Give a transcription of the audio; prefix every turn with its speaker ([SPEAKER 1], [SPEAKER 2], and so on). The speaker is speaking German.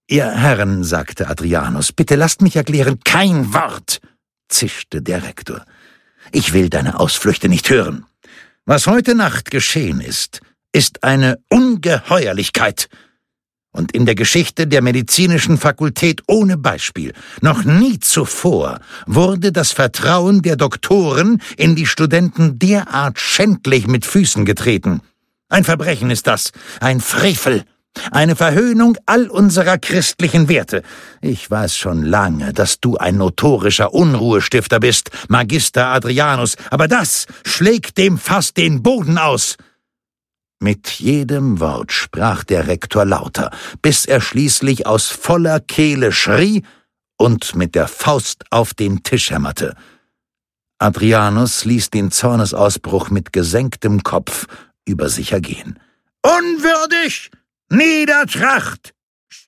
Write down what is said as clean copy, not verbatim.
[SPEAKER 1] »Ihr Herren«, sagte Adrianus, »bitte lasst mich erklären.« »Kein Wort«, zischte der Rektor. »Ich will deine Ausflüchte nicht hören. Was heute Nacht geschehen ist eine Ungeheuerlichkeit. Und in der Geschichte der medizinischen Fakultät ohne Beispiel. Noch nie zuvor wurde das Vertrauen der Doktoren in die Studenten derart schändlich mit Füßen getreten. Ein Verbrechen ist das, ein Frevel, eine Verhöhnung all unserer christlichen Werte. Ich weiß schon lange, dass du ein notorischer Unruhestifter bist, Magister Adrianus, aber das schlägt dem Fass den Boden aus.« Mit jedem Wort sprach der Rektor lauter, bis er schließlich aus voller Kehle schrie und mit der Faust auf den Tisch hämmerte. Adrianus ließ den Zornesausbruch mit gesenktem Kopf über sich ergehen. »Unwürdig! Niedertracht!